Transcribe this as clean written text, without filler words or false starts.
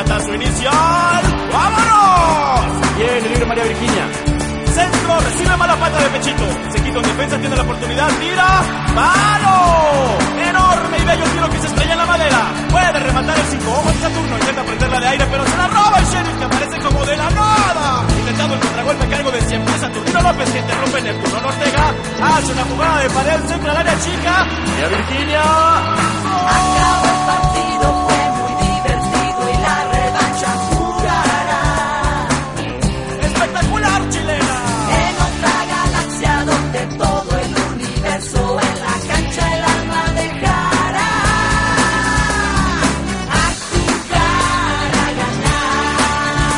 remata su inicial. ¡Vámonos! Viene libre María Virginia. Centro, recibe mala pata de pechito. Se quita en defensa, tiene la oportunidad, tira. ¡Palo! Enorme y bello tiro que se estrella en la madera. Puede rematar el 5. Ojo en Saturno, intenta prenderla de aire, pero se la roba el Sheriff, que aparece como de la nada. Intentando el contragolpe a cargo de siempre Saturnino López, que interrumpe Neptuno Ortega. Hace una jugada de pared, centro al área chica. Y a Virginia. ¡Oh!